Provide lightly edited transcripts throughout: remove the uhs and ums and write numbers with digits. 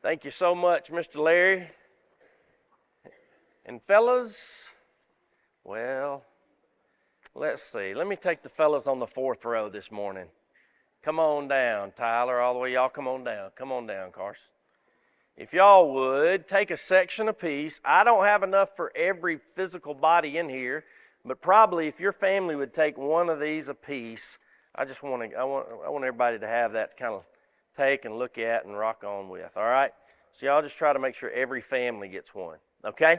Thank you so much, Mr. Larry. And fellas, well, let's see. Let me take the fellas on the fourth row this morning. Come on down, Tyler, all the way. Y'all come on down. Come on down, Carson. If y'all would, take a section apiece. I don't have enough for every physical body in here, but probably if your family would take one of these apiece, I want everybody to have that kind of take and look at and rock on with, all right? So y'all just try to make sure every family gets one, okay?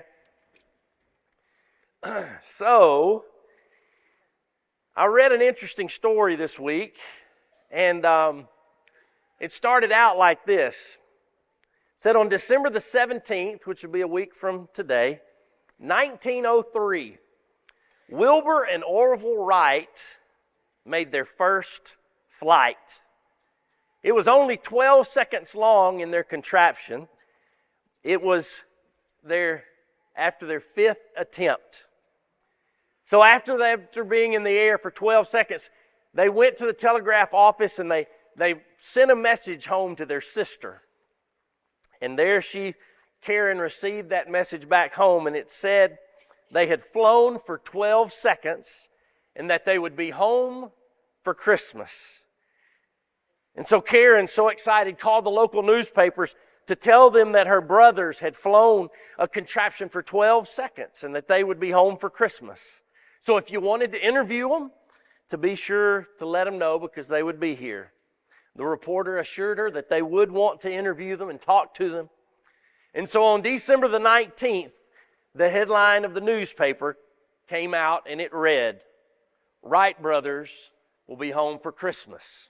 So, I read an interesting story this week, and it started out like this. It said on December the 17th, which would be a week from today, 1903, Wilbur and Orville Wright made their first flight. It was only 12 seconds long in their contraption. It was after their fifth attempt. So after being in the air for 12 seconds, they went to the telegraph office and they sent a message home to their sister. And there Karen received that message back home, and it said they had flown for 12 seconds and that they would be home for Christmas. And so Karen, so excited, called the local newspapers to tell them that her brothers had flown a contraption for 12 seconds and that they would be home for Christmas. So if you wanted to interview them, to be sure to let them know because they would be here. The reporter assured her that they would want to interview them and talk to them. And so on December the 19th, the headline of the newspaper came out and it read, "Wright brothers will be home for Christmas."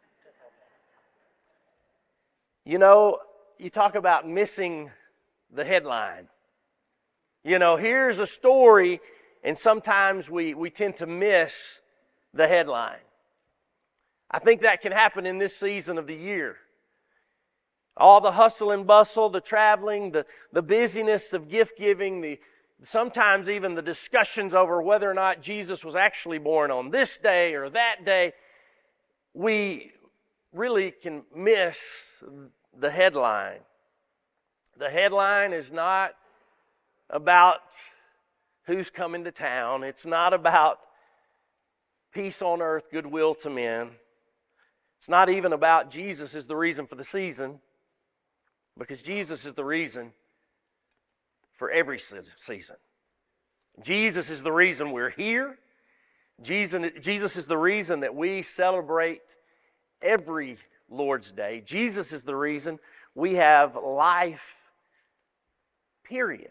You know, you talk about missing the headline. You know, here's a story, and sometimes we tend to miss the headline. I think that can happen in this season of the year. All the hustle and bustle, the traveling, the busyness of gift giving, sometimes even the discussions over whether or not Jesus was actually born on this day or that day, we really can miss the headline. The headline is not about who's coming to town. It's not about peace on earth, goodwill to men. It's not even about Jesus is the reason for the season, because Jesus is the reason for every season. Jesus is the reason we're here. Jesus is the reason that we celebrate every Lord's Day. Jesus is the reason we have life, period.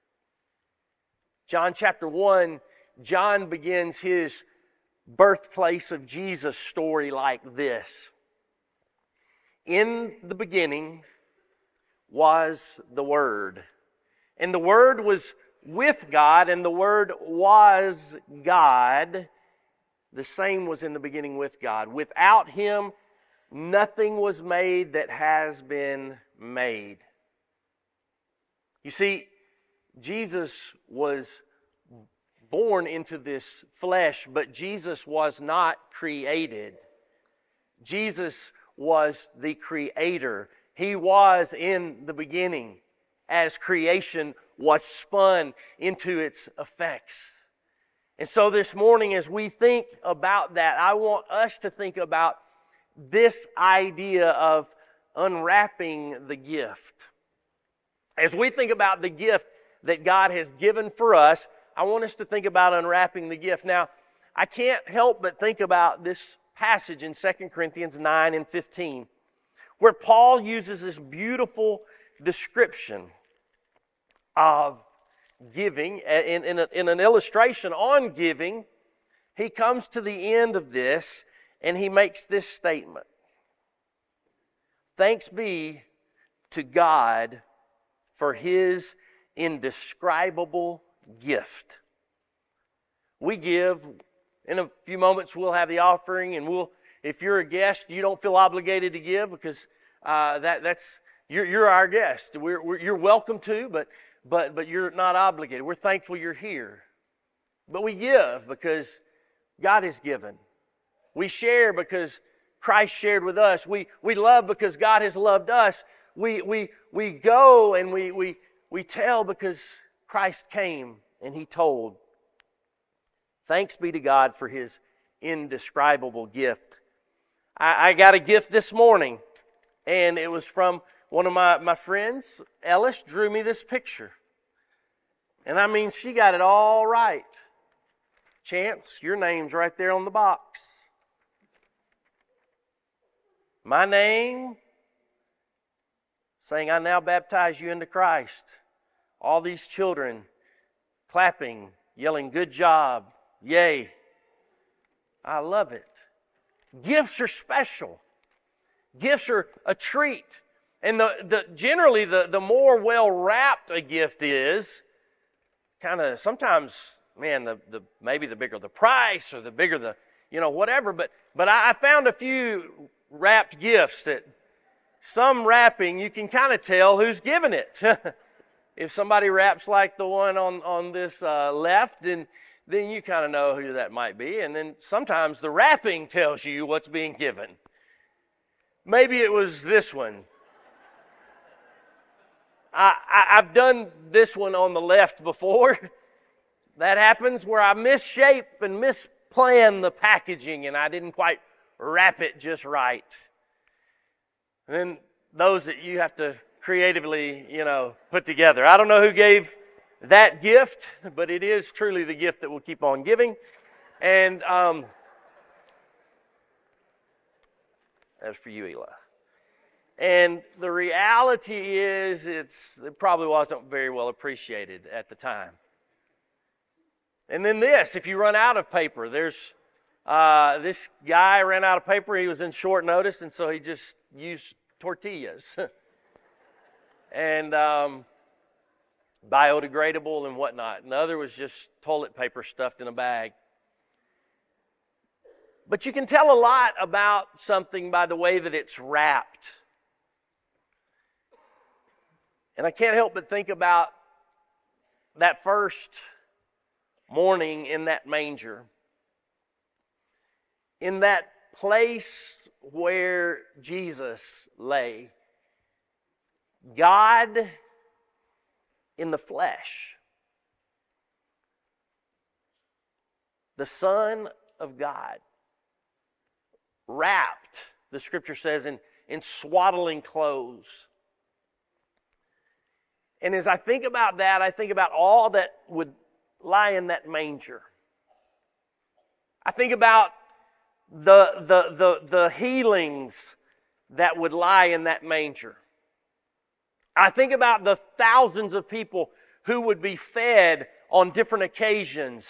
John chapter 1, John begins his birthplace of Jesus story like this. In the beginning was the Word, and the Word was with God, and the Word was God. The same was in the beginning with God. Without Him, nothing was made that has been made. You see, Jesus was born into this flesh, but Jesus was not created. Jesus was the Creator. He was in the beginning as creation was spun into its effects. And so this morning as we think about that, I want us to think about this idea of unwrapping the gift. As we think about the gift that God has given for us, I want us to think about unwrapping the gift. Now, I can't help but think about this passage in 2 Corinthians 9 and 15, where Paul uses this beautiful description of giving. In an illustration on giving, he comes to the end of this and he makes this statement. Thanks be to God for His indescribable gift. We give. In a few moments we'll have the offering, and if you're a guest, you don't feel obligated to give because you're our guest. You're welcome to, but you're not obligated. We're thankful you're here. But we give because God has given. We share because Christ shared with us. We love because God has loved us. we go and we tell because Christ came and He told. Thanks be to God for His indescribable gift. I got a gift this morning, and it was from one of my friends. Ellis drew me this picture. And I mean, she got it all right. Chance, your name's right there on the box. My name, saying, I now baptize you into Christ. All these children clapping, yelling, good job, yay. I love it. Gifts are special. Gifts are a treat. And generally, the more well-wrapped a gift is, kind of sometimes, man, maybe the bigger the price or the bigger the, whatever. But I found a few wrapped gifts that some wrapping, you can kind of tell who's giving it. If somebody wraps like the one on this left, then you kind of know who that might be. And then sometimes the wrapping tells you what's being given. Maybe it was this one. I've done this one on the left before. That happens where I misshape and misplan the packaging and I didn't quite wrap it just right. And then those that you have to creatively, put together. I don't know who gave that gift, but it is truly the gift that will keep on giving. And that's for you, Eli. And the reality is it probably wasn't very well appreciated at the time. And then this, if you run out of paper, there's this guy ran out of paper. He was in short notice, and so he just used tortillas. And biodegradable and whatnot. And the other was just toilet paper stuffed in a bag. But you can tell a lot about something by the way that it's wrapped. And I can't help but think about that first morning in that manger. In that place where Jesus lay. God in the flesh. The Son of God. Wrapped, the Scripture says, in swaddling clothes. And as I think about that, I think about all that would lie in that manger. I think about the healings that would lie in that manger. I think about the thousands of people who would be fed on different occasions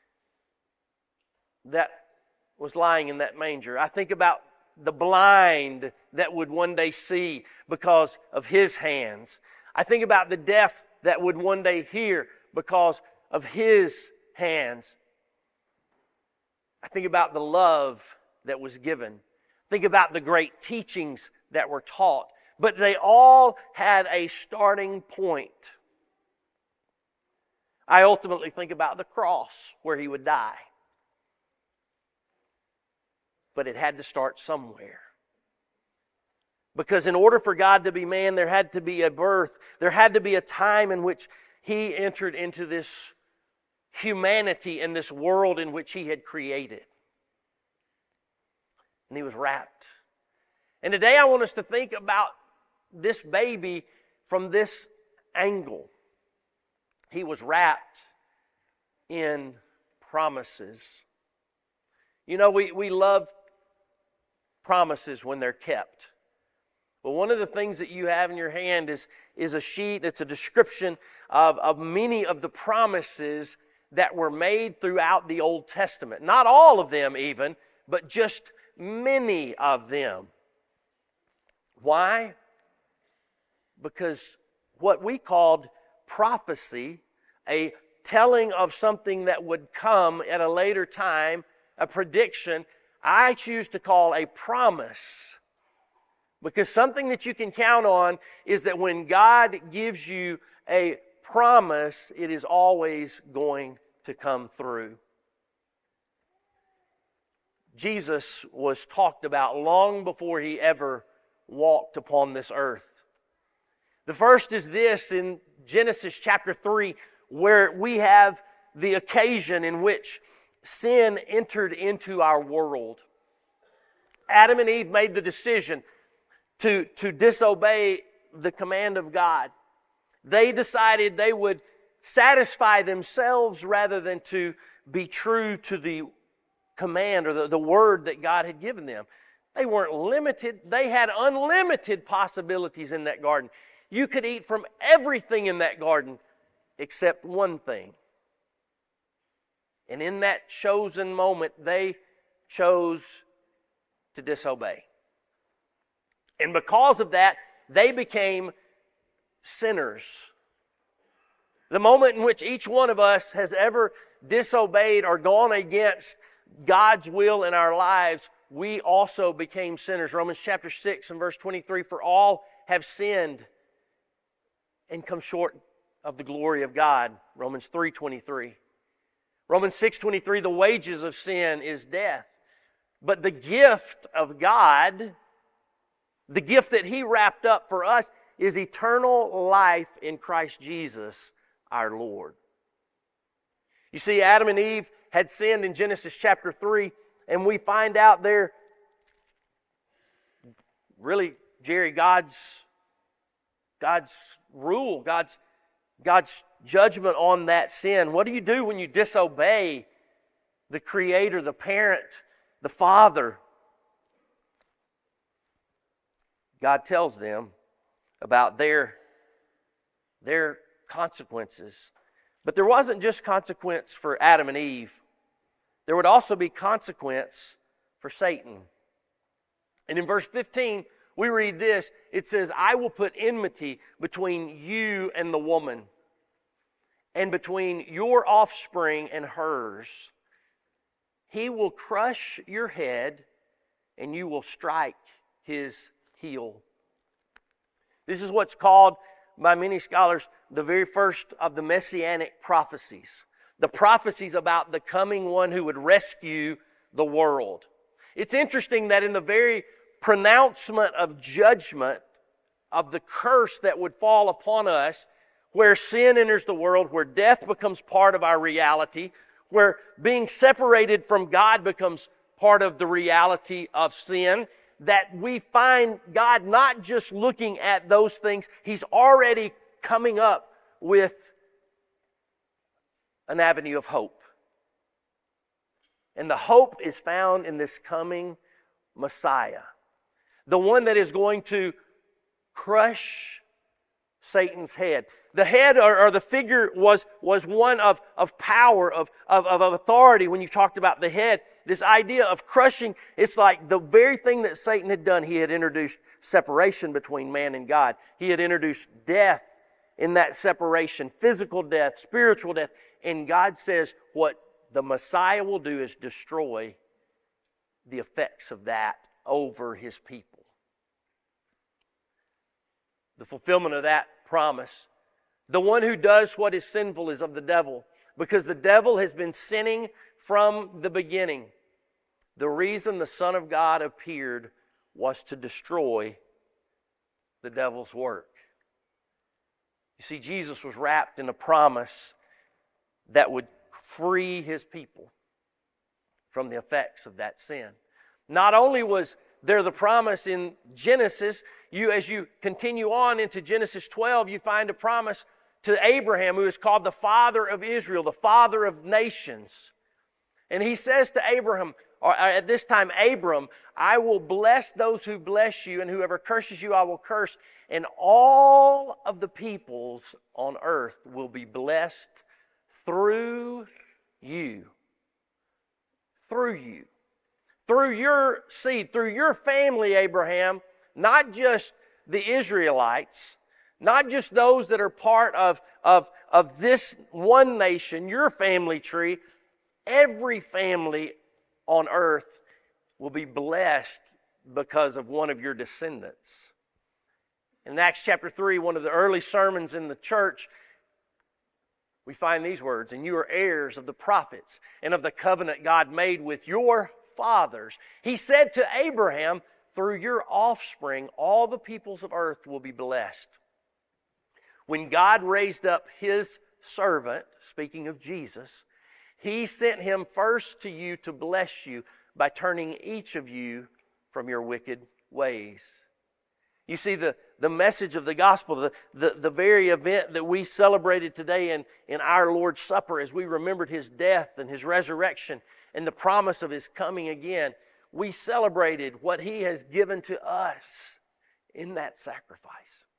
that was lying in that manger. I think about the blind that would one day see because of His hands. I think about the deaf that would one day hear because of His hands. I think about the love that was given. Think about the great teachings that were taught. But they all had a starting point. I ultimately think about the cross where He would die. But it had to start somewhere. Because in order for God to be man, there had to be a birth. There had to be a time in which He entered into this humanity and this world in which He had created. And He was wrapped. And today I want us to think about this baby from this angle. He was wrapped in promises. We love promises when they're kept. But one of the things that you have in your hand is a sheet that's a description of many of the promises that were made throughout the Old Testament. Not all of them even, but just many of them. Why? Because what we called prophecy, a telling of something that would come at a later time, a prediction, I choose to call a promise. Because something that you can count on is that when God gives you a promise, it is always going to come through. Jesus was talked about long before He ever walked upon this earth. The first is this in Genesis chapter 3, where we have the occasion in which sin entered into our world. Adam and Eve made the decision to disobey the command of God. They decided they would satisfy themselves rather than to be true to the command or the word that God had given them. They weren't limited. They had unlimited possibilities in that garden. You could eat from everything in that garden except one thing. And in that chosen moment, they chose to disobey. And because of that, they became sinners. The moment in which each one of us has ever disobeyed or gone against God's will in our lives, we also became sinners. Romans chapter 6 and verse 23, for all have sinned and come short of the glory of God. Romans 3:23. Romans 6:23, the wages of sin is death. But the gift of God, the gift that He wrapped up for us, is eternal life in Christ Jesus our Lord. You see, Adam and Eve had sinned in Genesis chapter 3, and we find out there, really, Jerry, God's rule, God's judgment on that sin. What do you do when you disobey the Creator, the parent, the Father? God tells them about their consequences. But there wasn't just consequence for Adam and Eve. There would also be consequence for Satan. And in verse 15, we read this. It says, I will put enmity between you and the woman, and between your offspring and hers. He will crush your head, and you will strike his heel. This is what's called by many scholars the very first of the messianic prophecies. The prophecies about the coming one who would rescue the world. It's interesting that in the very pronouncement of judgment, of the curse that would fall upon us, where sin enters the world, where death becomes part of our reality, where being separated from God becomes part of the reality of sin, that we find God not just looking at those things, He's already coming up with an avenue of hope. And the hope is found in this coming Messiah, the one that is going to crush Satan's head. The head or the figure was one of power, of authority. When you talked about the head, this idea of crushing, it's like the very thing that Satan had done. He had introduced separation between man and God. He had introduced death in that separation, physical death, spiritual death. And God says what the Messiah will do is destroy the effects of that over His people. The fulfillment of that promise. The one who does what is sinful is of the devil, because the devil has been sinning from the beginning. The reason the Son of God appeared was to destroy the devil's work. You see, Jesus was wrapped in a promise that would free His people from the effects of that sin. Not only was there the promise in Genesis, as you continue on into Genesis 12, you find a promise to Abraham, who is called the father of Israel, the father of nations. And he says to Abraham, or at this time Abram, I will bless those who bless you, and whoever curses you I will curse, and all of the peoples on earth will be blessed through you. Through you. Through your seed, through your family, Abraham, not just the Israelites, not just those that are part of this one nation, your family tree. Every family on earth will be blessed because of one of your descendants. In Acts chapter 3, one of the early sermons in the church, we find these words, and you are heirs of the prophets and of the covenant God made with your fathers. He said to Abraham, through your offspring, all the peoples of earth will be blessed. when God raised up His servant, speaking of Jesus, He sent Him first to you to bless you by turning each of you from your wicked ways. You see, the message of the gospel, the very event that we celebrated today in our Lord's Supper as we remembered His death and His resurrection and the promise of His coming again, we celebrated what He has given to us in that sacrifice.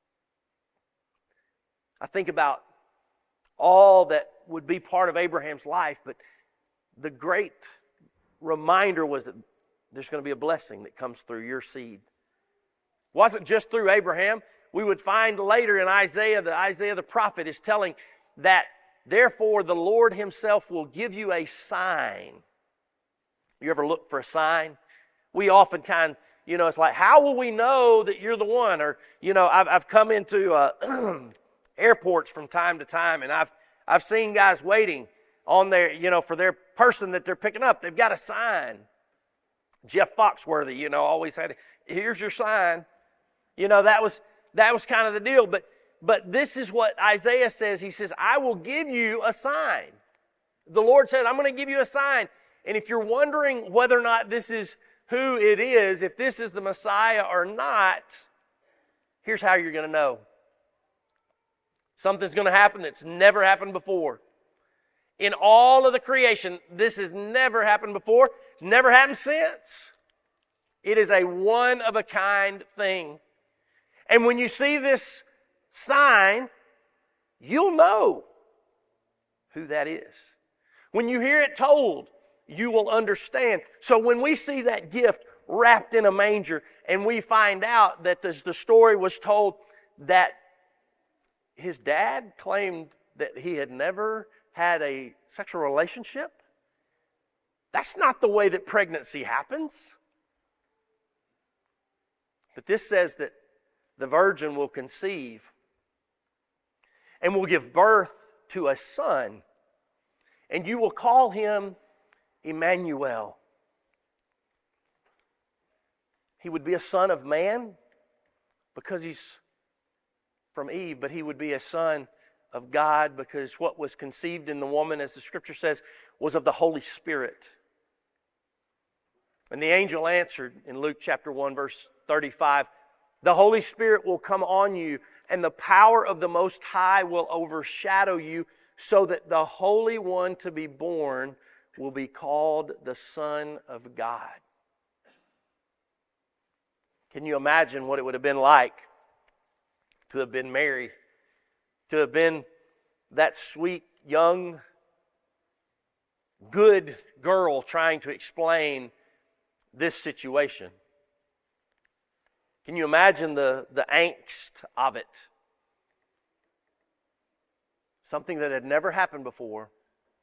I think about all that would be part of Abraham's life, but the great reminder was that there's going to be a blessing that comes through your seed. It wasn't just through Abraham. We would find later in Isaiah the prophet is telling that, therefore the Lord Himself will give you a sign. You ever look for a sign? We often it's like, how will we know that you're the one? Or, I've come into airports from time to time, and I've seen guys waiting on their, for their person that they're picking up. They've got a sign. Jeff Foxworthy, always had, here's your sign. That was kind of the deal. But this is what Isaiah says. He says, I will give you a sign. The Lord said, I'm going to give you a sign. And if you're wondering whether or not this is who it is, if this is the Messiah or not, here's how you're going to know. Something's going to happen that's never happened before. In all of the creation, this has never happened before. It's never happened since. It is a one-of-a-kind thing. And when you see this sign, you'll know who that is. When you hear it told, you will understand. So when we see that gift wrapped in a manger, and we find out that the story was told that his dad claimed that he had never had a sexual relationship, that's not the way that pregnancy happens. But this says that the virgin will conceive and will give birth to a son, and you will call him Emmanuel. He would be a son of man because he's from Eve, but he would be a son of God because what was conceived in the woman, as the Scripture says, was of the Holy Spirit. And the angel answered in Luke chapter 1, verse 35, the Holy Spirit will come on you, and the power of the Most High will overshadow you, so that the Holy One to be born will be called the Son of God. Can you imagine what it would have been like to have been Mary, to have been that sweet, young, good girl trying to explain this situation? Can you imagine the angst of it? Something that had never happened before.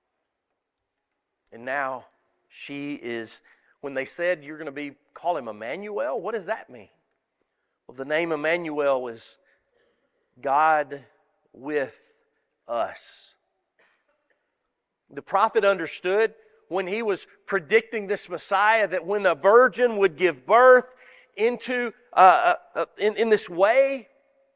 And now she is, when they said you're going to call him Emmanuel, what does that mean? Well, the name Emmanuel is God with us. The prophet understood when he was predicting this Messiah that when a virgin would give birth into in this way,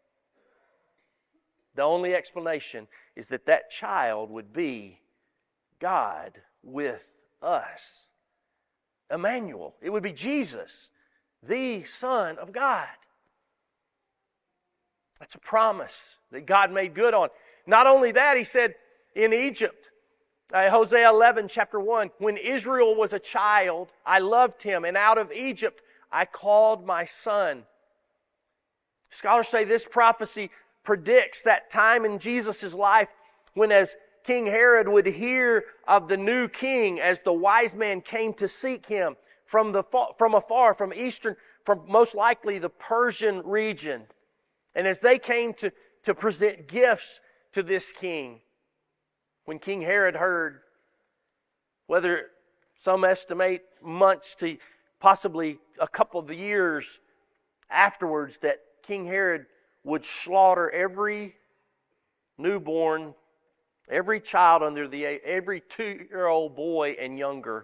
the only explanation is that child would be God with us. Emmanuel. It would be Jesus, the Son of God. That's a promise that God made good on. Not only that, he said in Egypt, Hosea 11, chapter 1, when Israel was a child, I loved him, and out of Egypt I called my son. Scholars say this prophecy predicts that time in Jesus' life when, as King Herod would hear of the new king as the wise man came to seek him from afar, from eastern, from most likely the Persian region. And as they came to present gifts to this king, when King Herod heard, whether some estimate months to possibly a couple of years afterwards, that King Herod would slaughter every newborn, every child under the age, every 2-year-old boy and younger.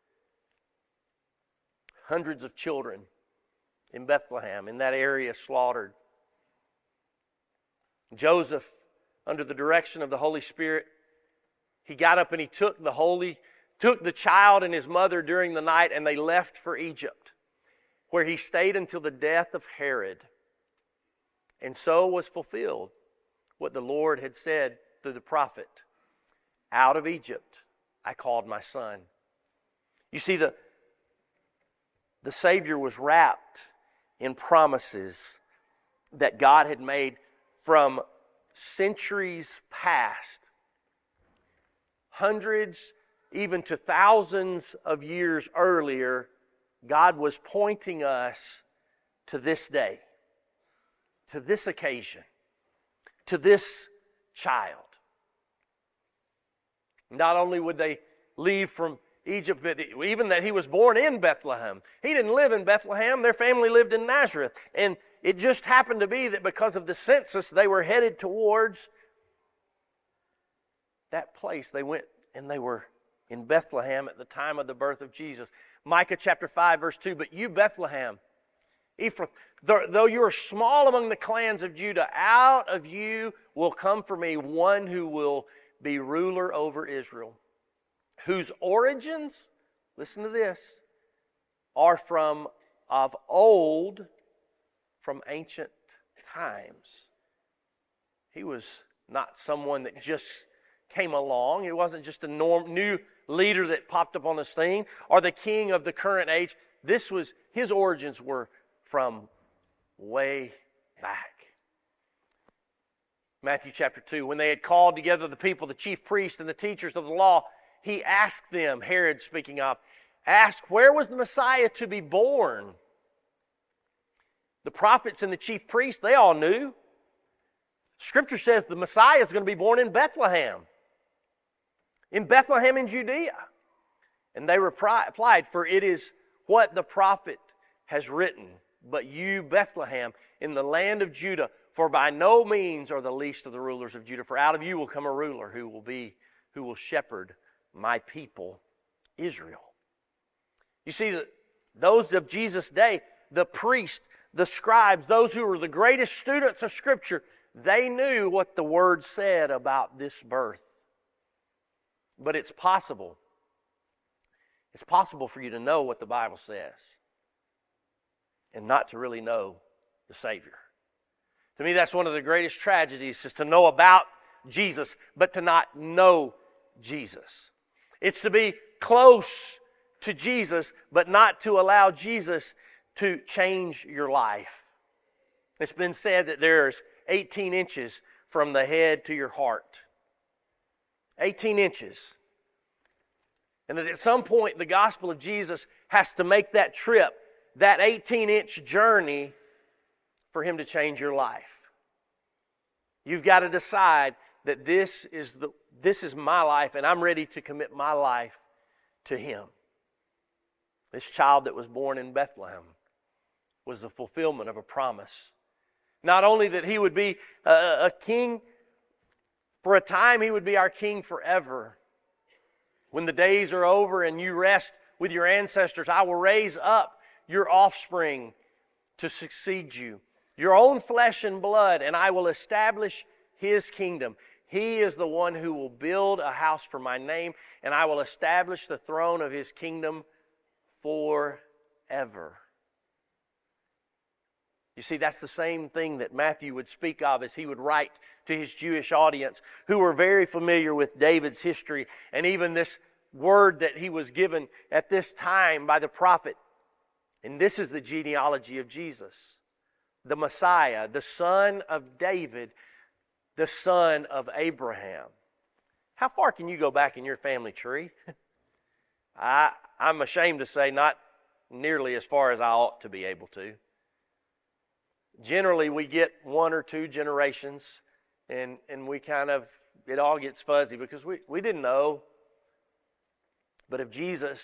Hundreds of children in Bethlehem, in that area, slaughtered. Joseph, under the direction of the Holy Spirit, he got up and he took the child and his mother during the night, and they left for Egypt, where he stayed until the death of Herod. And so was fulfilled what the Lord had said through the prophet, "Out of Egypt I called my son." You see, the Savior was wrapped in promises that God had made from centuries past, hundreds, even to thousands of years earlier. God was pointing us to this day, to this occasion, to this child. Not only would they leave from Egypt, but even that he was born in Bethlehem. He didn't live in Bethlehem. Their family lived in Nazareth. And it just happened to be that because of the census, they were headed towards that place. They went and they were in Bethlehem at the time of the birth of Jesus. Micah chapter 5, verse 2, "But you, Bethlehem, Ephraim, though you are small among the clans of Judah, out of you will come for me one who will be ruler over Israel, whose origins," listen to this, "are from of old, from ancient times." He was not someone that just came along. It wasn't just a new leader that popped up on the scene or the king of the current age. His origins were from way back. Matthew chapter 2, "When they had called together the people, the chief priests and the teachers of the law, he asked them," Herod speaking of, "asked, where was the Messiah to be born?" The prophets and the chief priests, they all knew. Scripture says the Messiah is going to be born in Bethlehem in Judea. And they replied, "For it is what the prophet has written, but you, Bethlehem, in the land of Judah, for by no means are the least of the rulers of Judah, for out of you will come a ruler who will shepherd my people, Israel." You see, those of Jesus' day, the priests, the scribes, those who were the greatest students of Scripture, they knew what the Word said about this birth. But it's possible. It's possible for you to know what the Bible says and not to really know the Savior. To me, that's one of the greatest tragedies, is to know about Jesus, but to not know Jesus. It's to be close to Jesus, but not to allow Jesus to change your life. It's been said that there's 18 inches from the head to your heart. 18 inches. And that at some point the gospel of Jesus has to make that trip, that 18-inch journey, for Him to change your life. You've got to decide that this is my life, and I'm ready to commit my life to Him. This child that was born in Bethlehem was the fulfillment of a promise. Not only that He would be a king for a time, He would be our king forever. When the days are over and you rest with your ancestors, I will raise up your offspring to succeed you, your own flesh and blood, and I will establish His kingdom. He is the one who will build a house for my name, and I will establish the throne of His kingdom forever. You see, that's the same thing that Matthew would speak of as he would write to his Jewish audience, who were very familiar with David's history, and even this word that he was given at this time by the prophet. And this is the genealogy of Jesus, the Messiah, the son of David, the son of Abraham. How far can you go back in your family tree? I'm ashamed to say not nearly as far as I ought to be able to. Generally, we get one or two generations, and we kind of, it all gets fuzzy because we didn't know. But of Jesus,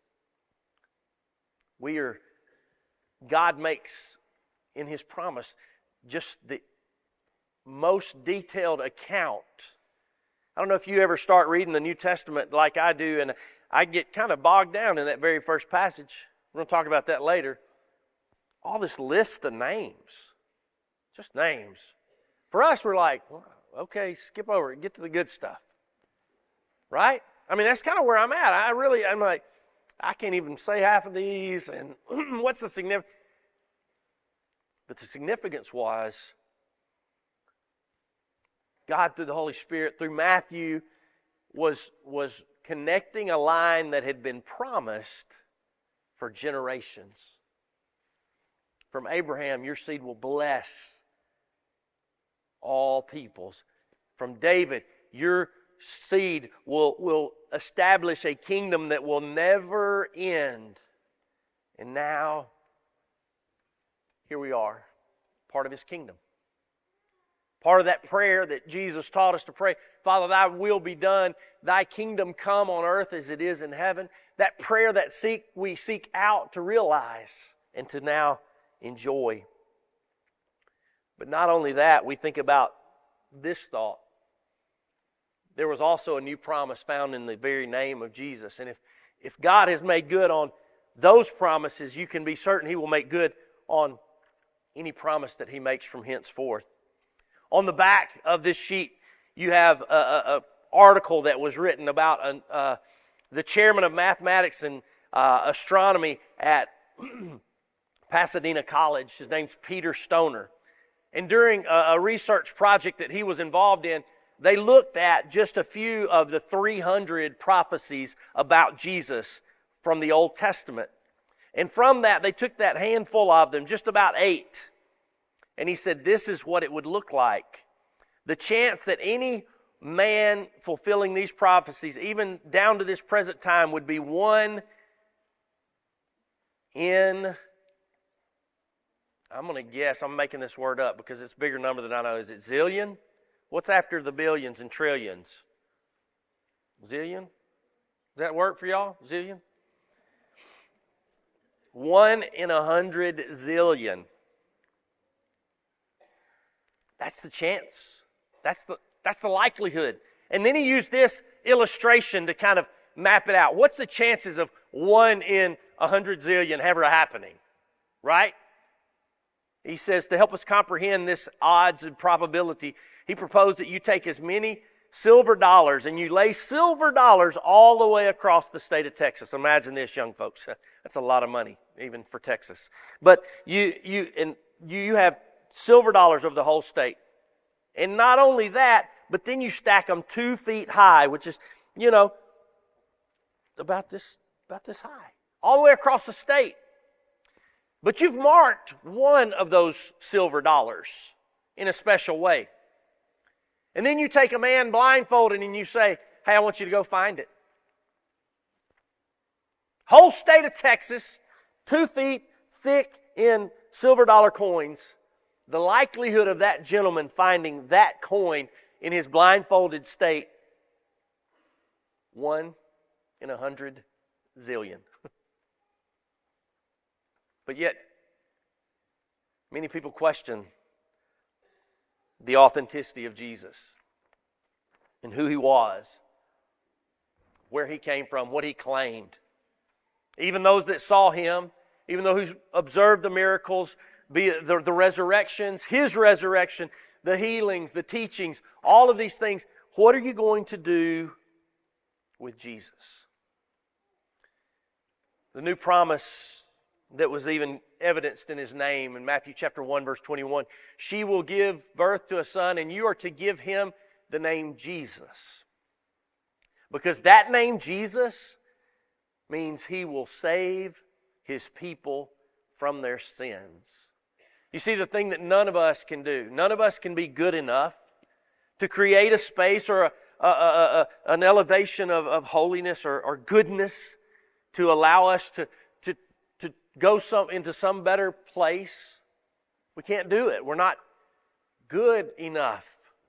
God makes in His promise just the most detailed account. I don't know if you ever start reading the New Testament like I do, and I get kind of bogged down in that very first passage. We're going to talk about that later. All this list of names, just names, For us, we're like, well, okay, skip over it, get to the good stuff. Right? I mean, that's kind of where I'm at. I'm like, I can't even say half of these, and what's the significance? But the significance was God, through the Holy Spirit, through Matthew, was connecting a line that had been promised for generations. From Abraham, your seed will bless all peoples. From David, your seed will establish a kingdom that will never end. And now, here we are, part of His kingdom. Part of that prayer that Jesus taught us to pray, Father, Thy will be done, Thy kingdom come on earth as it is in heaven. That prayer that we seek out to realize and to now enjoy. But not only that, we think about this thought. There was also a new promise found in the very name of Jesus. And if God has made good on those promises, you can be certain He will make good on any promise that He makes from henceforth. On the back of this sheet, you have an article that was written about the chairman of mathematics and astronomy at Pasadena College. His name's Peter Stoner. And during a research project that he was involved in, they looked at just a few of the 300 prophecies about Jesus from the Old Testament. And from that, they took that handful of them, just about 8. And he said, this is what it would look like. The chance that any man fulfilling these prophecies, even down to this present time, would be 1 in, I'm going to guess, I'm making this word up because it's a bigger number than I know. Is it zillion? What's after the billions and trillions? Zillion? Does that work for y'all? Zillion? 1 in 100 zillion. That's the chance. That's the likelihood. And then he used this illustration to kind of map it out. What's the chances of 1 in 100 zillion ever happening? Right? He says to help us comprehend this odds and probability, he proposed that you take as many silver dollars and you lay silver dollars all the way across the state of Texas. Imagine this, young folks. That's a lot of money, even for Texas. But you have silver dollars over the whole state. And not only that, but then you stack them 2 feet high, which is, about this high, all the way across the state. But you've marked one of those silver dollars in a special way. And then you take a man blindfolded and you say, hey, I want you to go find it. Whole state of Texas, 2 feet thick in silver dollar coins. The likelihood of that gentleman finding that coin in his blindfolded state, 1 in 100 zillion. But yet, many people question the authenticity of Jesus and who He was, where He came from, what He claimed. Even those that saw Him, even those who observed the miracles, be it the resurrections, His resurrection, the healings, the teachings, all of these things, what are you going to do with Jesus? The new promise that was even evidenced in His name in Matthew chapter 1, verse 21. She will give birth to a son, and you are to give him the name Jesus. Because that name Jesus means He will save His people from their sins. You see, the thing that none of us can do, none of us can be good enough to create a space or an elevation of holiness or goodness to allow us to go into some better place. We can't do it. We're not good enough.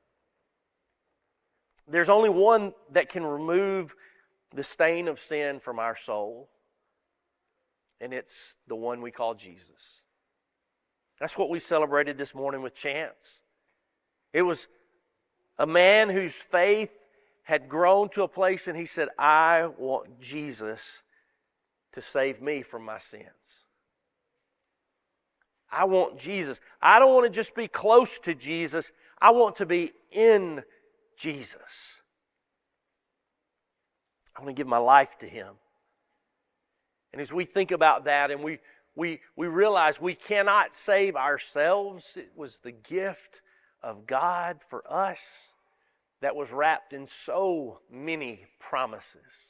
There's only one that can remove the stain of sin from our soul, and it's the one we call Jesus. That's what we celebrated this morning with chants. It was a man whose faith had grown to a place, and he said, I want Jesus to save me from my sins. I want Jesus. I don't want to just be close to Jesus. I want to be in Jesus. I want to give my life to Him. And as we think about that and we realize we cannot save ourselves, it was the gift of God for us that was wrapped in so many promises.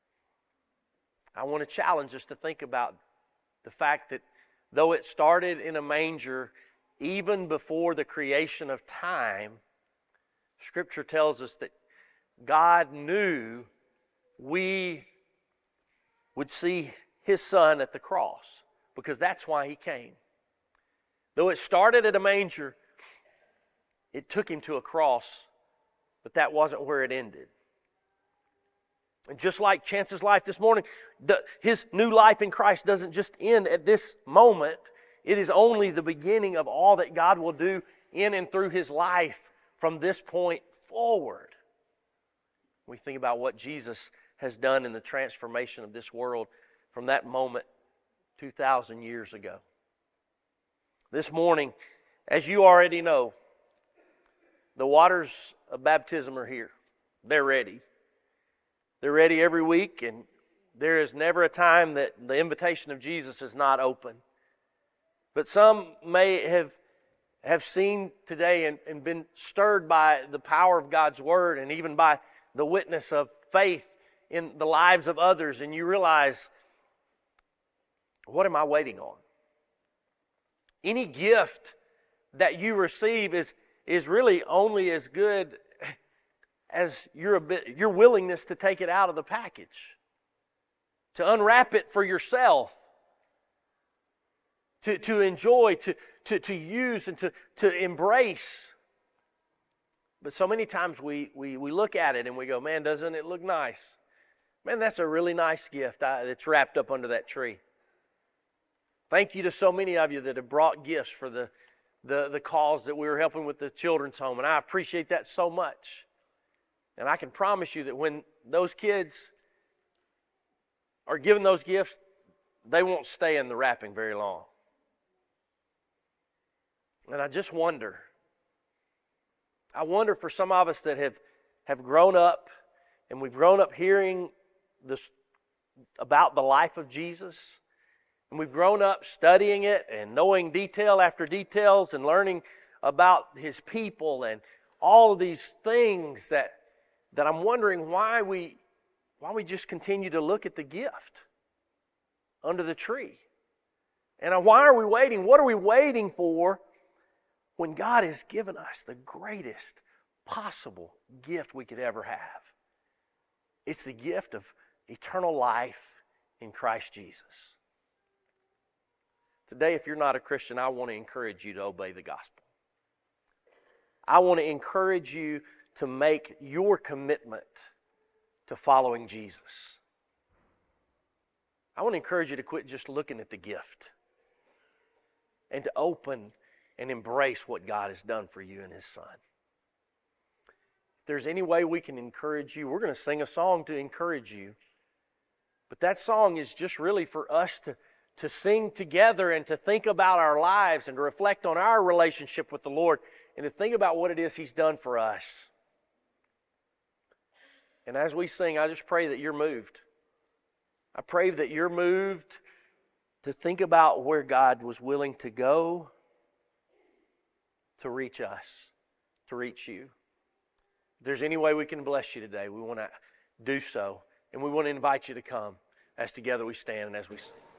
I want to challenge us to think about the fact that though it started in a manger even before the creation of time, Scripture tells us that God knew we would see His Son at the cross, because that's why He came. Though it started at a manger, it took Him to a cross, but that wasn't where it ended. And just like Chance's life this morning, his new life in Christ doesn't just end at this moment. It is only the beginning of all that God will do in and through his life from this point forward. We think about what Jesus has done in the transformation of this world from that moment 2,000 years ago. This morning, as you already know, the waters of baptism are here. They're ready. They're ready every week, and there is never a time that the invitation of Jesus is not open. But some may have seen today and been stirred by the power of God's Word and even by the witness of faith in the lives of others, and you realize, what am I waiting on? Any gift that you receive is really only as good as your willingness to take it out of the package, to unwrap it for yourself, to enjoy, to use, and to embrace. But so many times we look at it and we go, man, doesn't it look nice? Man, that's a really nice gift that's wrapped up under that tree. Thank you to so many of you that have brought gifts for the cause that we were helping with the children's home, and I appreciate that so much. And I can promise you that when those kids are given those gifts, they won't stay in the wrapping very long. And I just wonder, for some of us that have grown up, and we've grown up hearing this about the life of Jesus, and we've grown up studying it and knowing detail after details and learning about His people and all of these things that I'm wondering why we just continue to look at the gift under the tree. And why are we waiting? What are we waiting for when God has given us the greatest possible gift we could ever have? It's the gift of eternal life in Christ Jesus. Today, if you're not a Christian, I want to encourage you to obey the gospel. I want to encourage you to make your commitment to following Jesus. I want to encourage you to quit just looking at the gift and to open and embrace what God has done for you and His Son. If there's any way we can encourage you, we're going to sing a song to encourage you. But that song is just really for us to sing together and to think about our lives and to reflect on our relationship with the Lord and to think about what it is He's done for us. And as we sing, I just pray that you're moved. I pray that you're moved to think about where God was willing to go to reach us, to reach you. If there's any way we can bless you today, we want to do so. And we want to invite you to come as together we stand and as we sing.